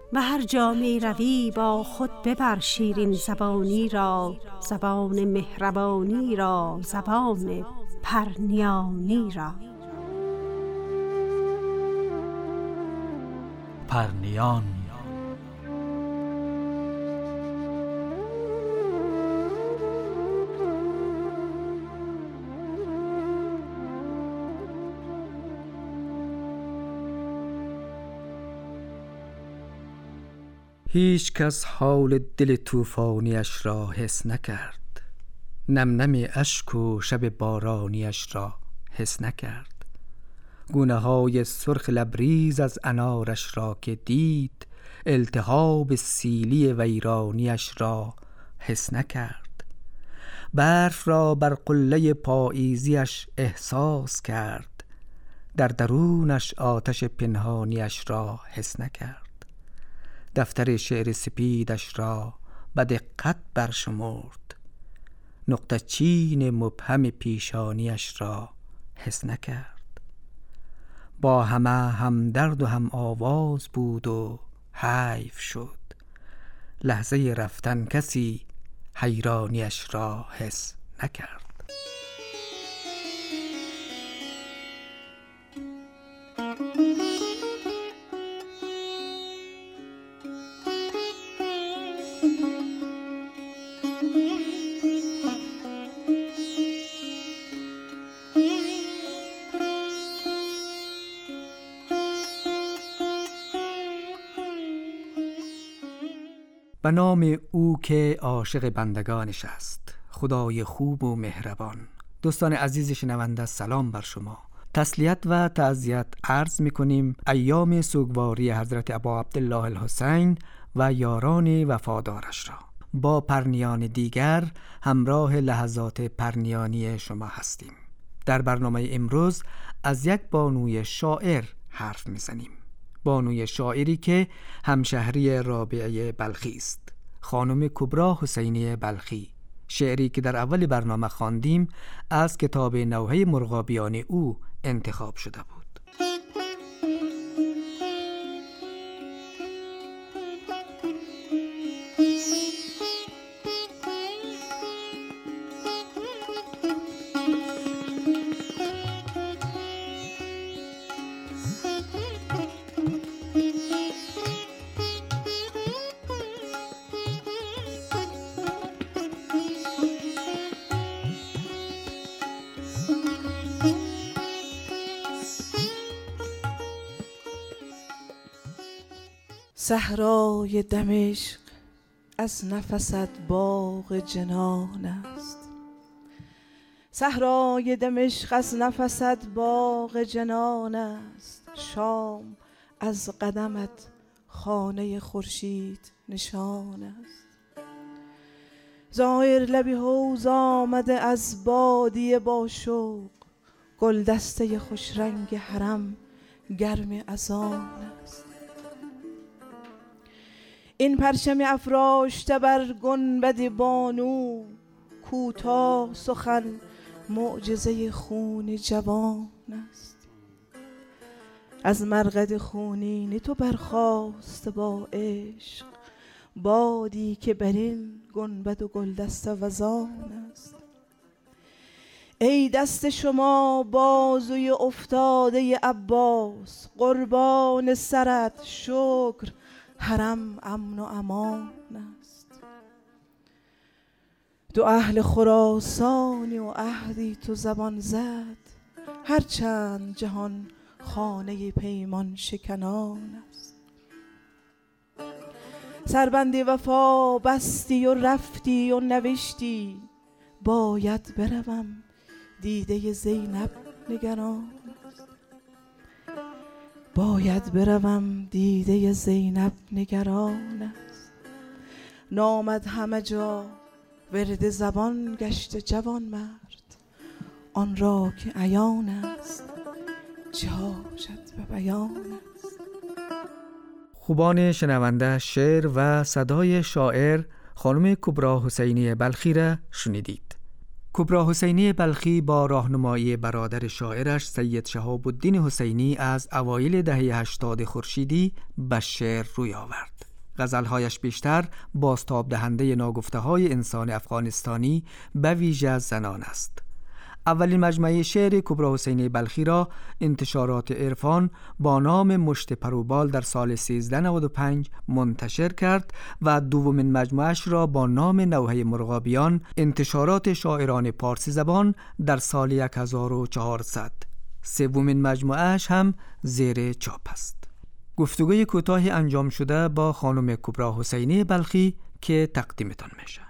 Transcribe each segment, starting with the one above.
به هر جا می روی با خود ببر شیرین زبانی را، زبان مهربانی را، زبان پرنیانی را. پرنیان. هیچ کس حال دل طوفانیش را حس نکرد، نم نم اشک و شب بارانیش را حس نکرد. گونه های سرخ لبریز از انارش را که دید، التهاب سیلی ویرانیش را حس نکرد. برف را بر قله پاییزیش احساس کرد، در درونش آتش پنهانیش را حس نکرد. دفتر شعر سپیدش را به دقت برشمرد، نقطه چین مبهم پیشانیش را حس نکرد. با همه هم درد و هم آواز بود و حیف شد، لحظه رفتن کسی حیرانیش را حس نکرد. به نام او که عاشق بندگانش است، خدای خوب و مهربان. دوستان عزیز شنونده، سلام بر شما. تسلیت و تعزیت عرض می‌کنیم ایام سوگواری حضرت ابا عبدالله الحسین و یاران وفادارش را. با پرنیان دیگر همراه لحظات پرنیانی شما هستیم. در برنامه امروز از یک بانوی شاعر حرف می‌زنیم. بانوی شاعری که همشهری رابعه بلخی است، خانم کبرا حسینی بلخی. شعری که در اول برنامه خواندیم از کتاب نوحه مرغابیان او انتخاب شده بود. صحرای دمشق از نفست باغ جنان است، صحرای دمشق از نفست باغ جنان است. شام از قدمت خانه خورشید نشان است. زائر لبی حوض آمده از بادیه با شوق، گل دسته خوش رنگ حرم گرم از آن است. این پرچم افراشته بر گنبد بانو، کوتاه سخن معجزه خون جوان است. از مرقد خونین تو برخاست با عشق، بادی که بر این گنبد و گلدسته وزان است. ای دست شما بازوی افتاده عباس، قربان سرت شکر حرم امن و امان است. دو اهل خراسانی و عهدی تو زبان زد، هرچند جهان خانه پیمان شکنان است. سربند وفا بستی و رفتی و نوشتی، باید بروم دیده زینب نگران است. باید بروم دیده زینب نگران است. نامد همه جا ورد زبان گشت جوان مرد، آن را که عیان است چه حاجت به بیان است. خوبان شنونده، شعر و صدای شاعر خانم کبرا حسینی بلخی را شنیدید. کبری حسینی بلخی با راهنمایی برادر شاعرش سید شهاب الدین حسینی از اوایل دهه 80 خورشیدی به شعر روی آورد. غزلهایش بیشتر بازتاب دهنده ناگفته‌های انسان افغانستانی به ویژه زنان است. اولین مجموعه شعر کبری حسینی بلخی را انتشارات عرفان با نام مشت پروبال در سال 1395 منتشر کرد و دومین مجموعه‌اش را با نام نوحه مرغابیان انتشارات شاعران پارسی زبان در سال 1400. سومین مجموعه‌اش هم زیر چاپ است. گفتگوی کوتاهی انجام شده با خانم کبری حسینی بلخی که تقدیمتان میشه.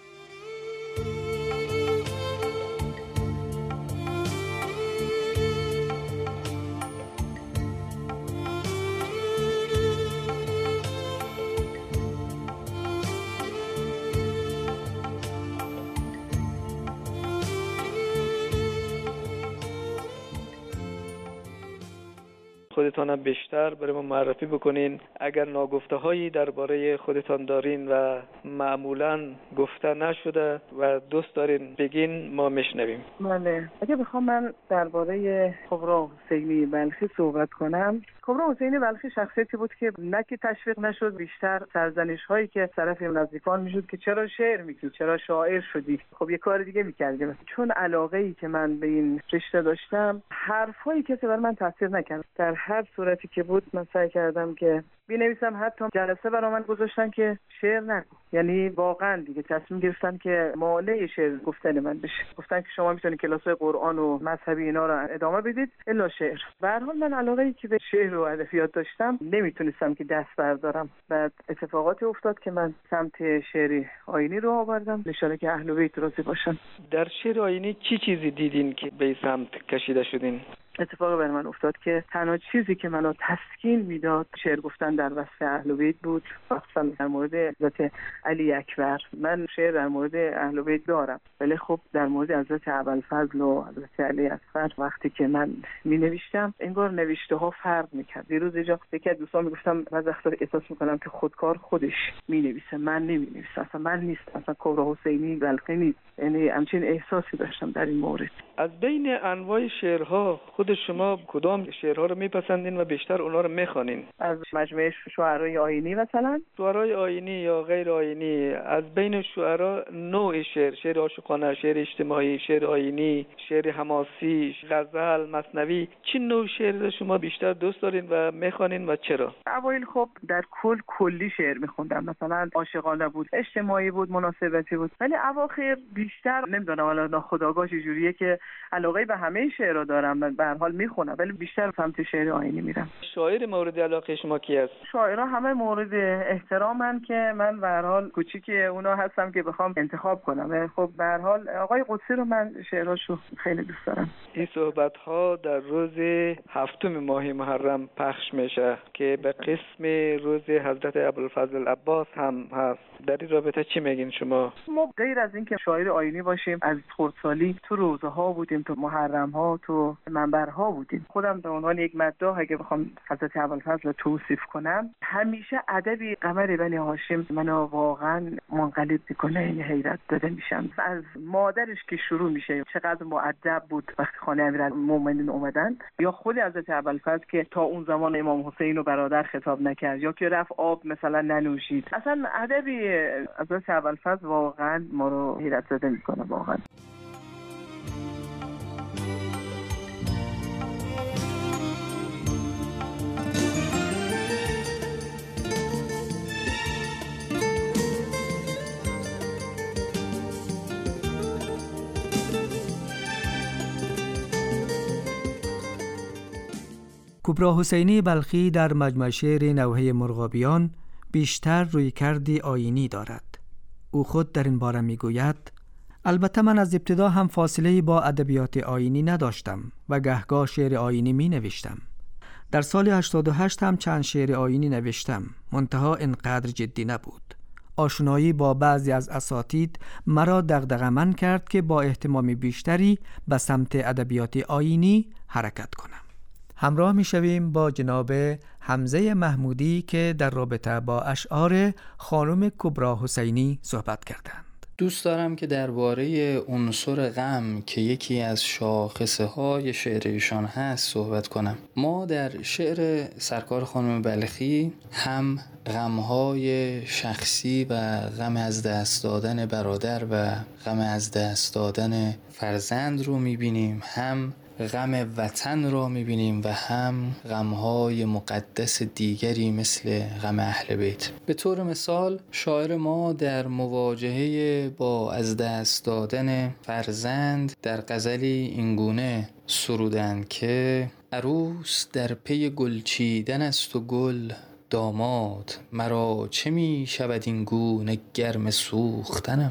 خودتان بیشتر برای ما معرفی بکنین. اگر ناگفته هایی درباره خودتان دارین و معمولاً گفته نشده و دوست دارین بگین، ما میشنویم. بله، اگه بخوام من درباره کبری حسینی بلخی صحبت کنم، کبری حسینی بلخی شخصیتی بود که نه که تشویق نشد، بیشتر سرزنش هایی که طرف نزدیکان میشد که چرا شعر میگی، چرا شاعر شدی، خب یه کار دیگه میکردی. چون علاقه ای که من به این رشته داشتم، حرفایی کسی بر من تاثیر نکرد. در هر صورتی که بود من سعی کردم که بنویسم. حتی جلسه برای من گذاشتن که شعر نگو، یعنی واقعا دیگه تصمیم گرفتن که مانع شعر گفتن من بشه. گفتن که شما میتونید کلاس‌های قرآن و مذهبی اینا رو ادامه بدید الا شعر. به هر حال من علاقه‌ای که به شعر و ادبیات داشتم نمیتونستم که دست بردارم. بعد اتفاقاتی افتاد که من سمت شعر آیینی رو آوردم، اشاره که اهل بیت راضی باشن. در شعر آیینی چی چیزی دیدین که به سمت کشیده شدین؟ اتفاقی بر من افتاد که تنها چیزی که منو تسکین میداد شعر گفتن در وصف اهل بیت بود، خصوصا در مورد حضرت علی اکبر. من شعر در مورد اهل بیت دارم، ولی خب در مورد حضرت ابوالفضل و حضرت علی اکبر وقتی که من می نوشتم انگار نوشته ها فرق میکرد. دیروز یکی از دوستان میگفتم بعضی وقتا احساس میکنم که خودکار خودش می نویسه، من نمی نویسم، اصلا من نیستم، اصلا کبری حسینی بلخی نیست. یعنی همچین احساسی داشتم در این مورد. از بین انواع شعرها خود شما کدام شعرها رو میپسندین و بیشتر اونا رو میخوانین؟ از مجموعه شعرای آیینی مثلا؟ شعرای آیینی یا غیر آیینی، از بین شعرا نوع شعر عاشقانه، شعر اجتماعی، شعر آیینی، شعر حماسی، غزل، مثنوی، چه نوع شعر شما بیشتر دوست دارین و میخوانین و چرا؟ اوایل خب در کلی شعر میخوندم، مثلا عاشقانه بود، اجتماعی بود، مناسبتی بود، ولی اواخر بیشتر نمیدونم حالا ناخودآگاه چجوریه که علاقه به همه شعرها دارم، به هر حال میخونم، ولی بیشتر سمت شعر آیینی میرم. شاعر مورد علاقه شما کی است؟ شاعرها همه مورد احترامن که من به هر حال کوچیک اونا هستم که بخوام انتخاب کنم. خب به هر حال آقای قدسی رو من شعراشو خیلی دوست دارم. این صحبت ها در روز 7 ماه محرم پخش میشه که به قسم روز حضرت ابوالفضل عباس هم هست. در این رابطه چی میگین شما؟ ما غیر از اینکه شاعر آیینی باشیم، از خردسالی تو روزه ها بودیم، تو محرم ها، تو منبرها بودیم. خودم به عنوان یک مداح اگه بخوام حضرت ابوالفضل رو توصیف کنم، همیشه ادبی قمر بنی هاشم منو واقعا منقلب میکنه، یعنی حیرت زده میشم. از مادرش که شروع میشه چقدر مؤدب بود وقتی خانه امیرالمومنین اومدن، یا خود حضرت ابوالفضل که تا اون زمان امام حسین رو برادر خطاب نکرد، یا که رفت آب مثلا ننوشید. اصلا ادبی حضرت ابوالفضل واقعا ما رو حیرت زده میکنه واقعا. کبری حسینی بلخی در مجموعه شعر نوحه مرغابیان بیشتر رویکرد آیینی دارد. او خود در این باره میگوید: البته من از ابتدا هم فاصله‌ای با ادبیات آیینی نداشتم و گهگاه شعر آیینی می نوشتم. در سال 88 هم چند شعر آیینی نوشتم، منتها اینقدر جدی نبود. آشنایی با بعضی از اساتید مرا دغدغه‌مند کرد که با اهتمام بیشتری به سمت ادبیات آیینی حرکت کنم. همراه می شویم با جناب حمزه محمودی که در رابطه با اشعار خانم کبری حسینی صحبت کردند. دوست دارم که درباره عنصر غم که یکی از شاخصه های شعر ایشان هست صحبت کنم. ما در شعر سرکار خانم بلخی هم غم‌های شخصی و غم از دست دادن برادر و غم از دست دادن فرزند رو می‌بینیم، هم غم وطن را می‌بینیم و هم غم‌های مقدس دیگری مثل غم اهل بیت. به طور مثال شاعر ما در مواجهه با از دست دادن فرزند در غزلی اینگونه سرودند که عروس در پی گل چیدن است و گل داماد، مرا چه می شود این گونه گرم سوختنم،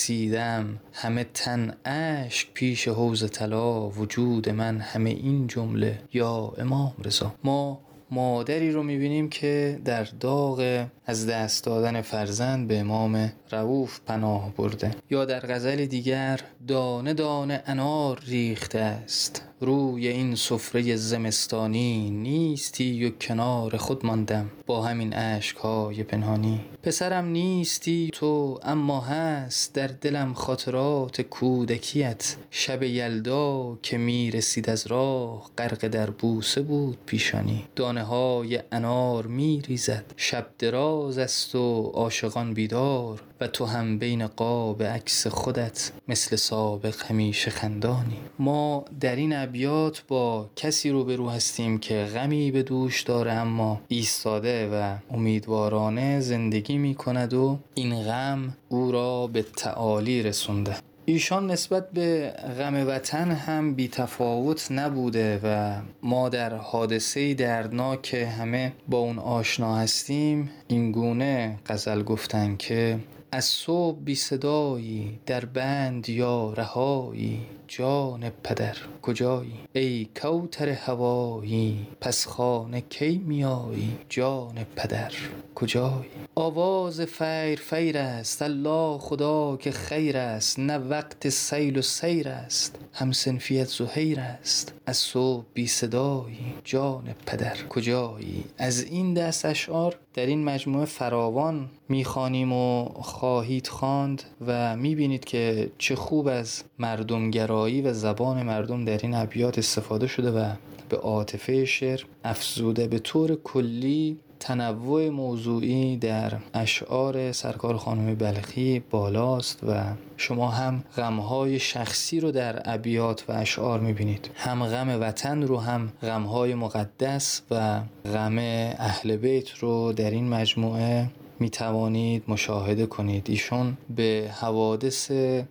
رسیدم همه تن اشک پیش حوض طلا، وجود من همه این جمله یا امام رضا. ما مادری رو میبینیم که در داغ از دست دادن فرزند به امام رؤوف پناه برده. یا در غزل دیگر دانه دانه انار ریخته است، روی این سفره زمستانی نیستی و کنار خود ماندم با همین اشک‌های پنهانی. پسرم نیستی تو اما هست در دلم خاطرات کودکیت، شب یلدا که میرسید از راه غرق در بوسه بود پیشانی. دانه های انار میریزد شب دراز است و عاشقان بیدار، و تو هم بین قاب عکس خودت مثل سابق همیشه خندانی. ما در این ابیات با کسی روبرو هستیم که غمی به دوش داره اما ایستاده و امیدوارانه زندگی می کند و این غم او را به تعالی رسونده. ایشان نسبت به غم وطن هم بی تفاوت نبوده و ما در حادثه دردناک که همه با اون آشنا هستیم این گونه غزل گفتن که از صبح بی صدایی در بند یا رهایی، جان پدر کجایی ای کوثر هوایی، پس خانه کی میایی جان پدر کجایی. آواز فیر فیر است الله خدا که خیر است، نه وقت سیل و سیر است هم صنفیت زهیر است، از صبح بی صدایی جان پدر کجایی. از این دست اشعار در این مجموعه فراوان میخوانیم و خواهید خواند و میبینید که چه خوب از مردمگرایی و زبان مردم در این ابیات استفاده شده و به عاطفه شعر افزوده. به طور کلی تنوع موضوعی در اشعار سرکار خانم بلخی بالاست و شما هم غمهای شخصی رو در ابیات و اشعار میبینید، هم غم وطن رو، هم غمهای مقدس و غم اهل بیت رو در این مجموعه میتوانید مشاهده کنید. ایشون به حوادث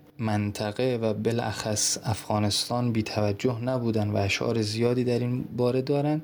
منطقه و بالاخص افغانستان بی توجه نبودن و اشعار زیادی در این باره دارن.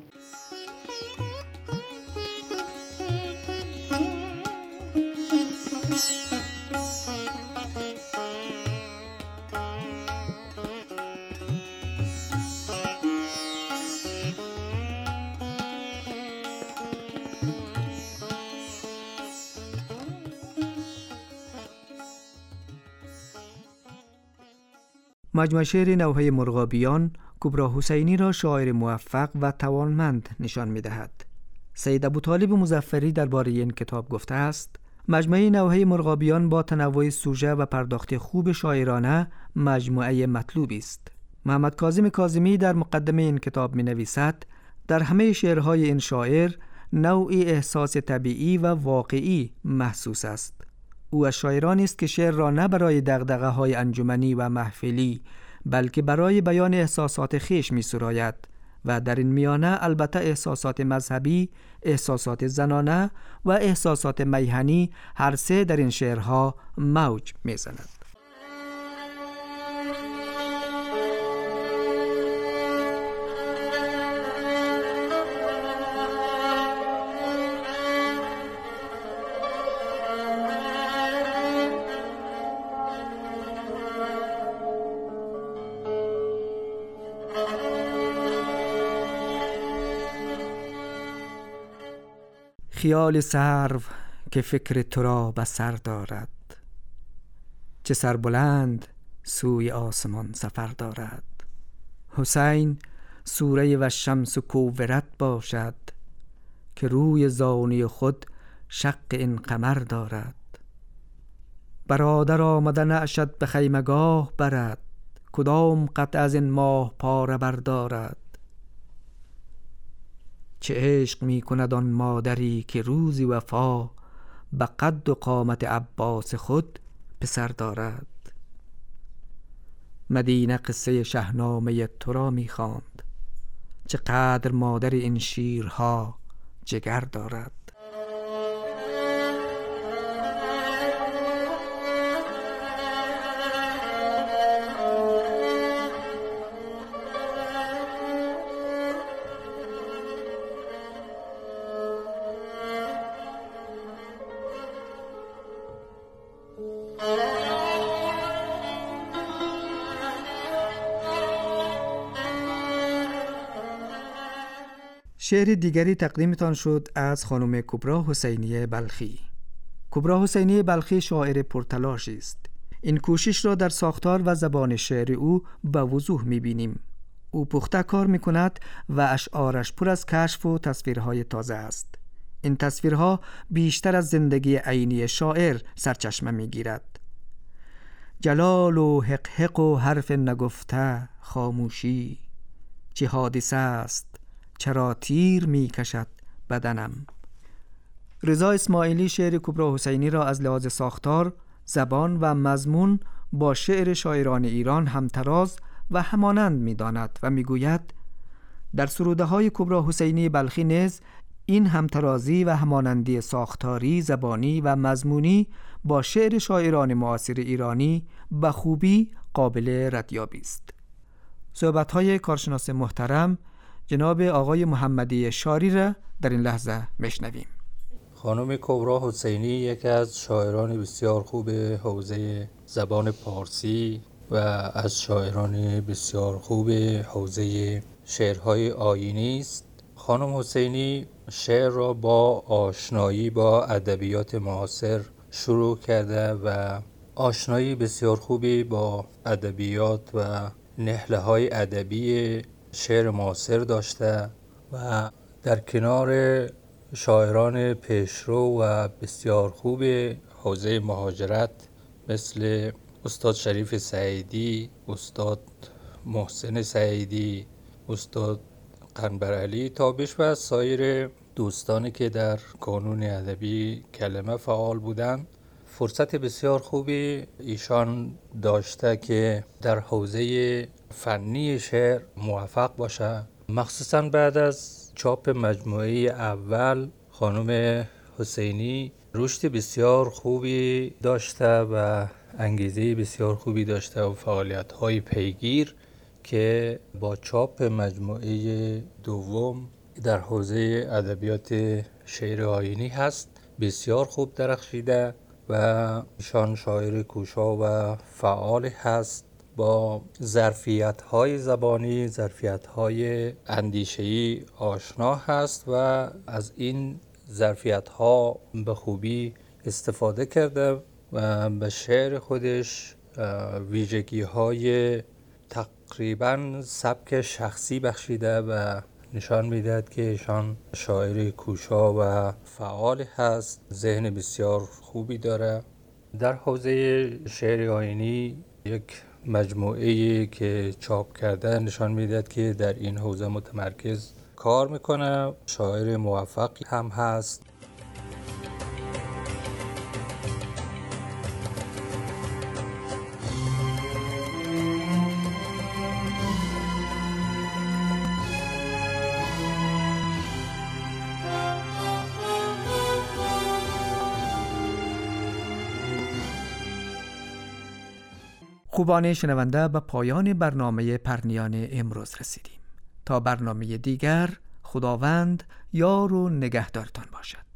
مجموعه شعر نوحه مرغابیان کبرا حسینی را شاعر موفق و توانمند نشان می‌دهد. سید ابوطالب مظفری درباره این کتاب گفته است: مجموعه نوحه مرغابیان با تنوع سوژه و پرداخت خوب شاعرانه مجموعه مطلوبی است. محمد کاظم کاظمی در مقدمه این کتاب می‌نویسد: در همه شعرهای این شاعر نوعی احساس طبیعی و واقعی محسوس است. او از شاعرانی است که شعر را نه برای دغدغه‌های انجمنی و محفلی بلکه برای بیان احساسات خویش می‌سراید و در این میانه البته احساسات مذهبی، احساسات زنانه و احساسات میهنی هر سه در این شعرها موج می‌زند. خیال سرو که فکر تو را بسر دارد، چه سربلند سوی آسمان سفر دارد. حسین سوره و شمس و کوورت باشد، که روی زانوی خود شق این قمر دارد. برادر آمده نعشت به خیمگاه برد، کدام قطع از این ماه پاره بردارد. چه عشق می کند آن مادری که روزی وفا، به قد و قامت عباس خود پسر دارد. مدینه قصه شهنامه تو را می خواند، چه قدر مادر این شیرها جگر دارد. شعر دیگری تقدیمتان شد از خانم کبرا حسینی بلخی. کبرا حسینی بلخی شاعر پرتلاشی است. این کوشش را در ساختار و زبان شعر او به وضوح می‌بینیم. او پخته کار می‌کند و اشعارش پر از کشف و تصویرهای تازه است. این تصویرها بیشتر از زندگی عینی شاعر سرچشمه می‌گیرد. جلال و حقحق و حرف نگفته خاموشی، چه حادثه است چرا تیر می کشد بدنم. رضا اسماعیلی شعر کبرا حسینی را از لحاظ ساختار، زبان و مضمون با شعر شاعران ایران همتراز و همانند می داند و می گوید در سروده های کبرا حسینی بلخی نیز این همترازی و همانندی ساختاری، زبانی و مضمونی با شعر شاعران معاصر ایرانی به خوبی قابل ردیابی است. صحبت‌های کارشناس محترم جناب آقای محمدی شاری را در این لحظه میشنویم. خانم کبرا حسینی یکی از شاعران بسیار خوب حوزه زبان پارسی و از شاعران بسیار خوب حوزه شعرهای آیینی است. خانم حسینی شعر را با آشنایی با ادبیات معاصر شروع کرده و آشنایی بسیار خوبی با ادبیات و نهله‌های ادبی شعر معاصر داشته و در کنار شاعران پیشرو و بسیار خوب حوزه مهاجرت مثل استاد شریف سعیدی، استاد محسن سعیدی، استاد قنبرعلی تا بیش و سایر دوستانی که در کانون ادبی کلمه فعال بودند، فرصت بسیار خوبی ایشان داشته که در حوزه فنی شعر موفق باشه. مخصوصا بعد از چاپ مجموعه اول خانم حسینی رشد بسیار خوبی داشته و انگیزه بسیار خوبی داشته و فعالیت‌های پیگیر که با چاپ مجموعه دوم در حوزه ادبیات شعر آیینی هست بسیار خوب درخشیده و ایشان شاعر کوشا و فعال هست با ظرفیت‌های زبانی، ظرفیت‌های اندیشه‌ای آشنا هست و از این ظرفیت‌ها به خوبی استفاده کرده و به شعر خودش ویژگی‌های تقریباً سبک شخصی بخشیده و نشان میدهد که ایشان شاعر کوشا و فعال هست، ذهن بسیار خوبی داره. در حوزه شعر آیینی یک مجموعه‌ای که چاپ کرده نشان میدهد که در این حوزه متمرکز کار میکنه، شاعر موفقی هم هست. خوبان شنونده به پایان برنامه پرنیان امروز رسیدیم. تا برنامه دیگر، خداوند یار و نگهدارتان باشد.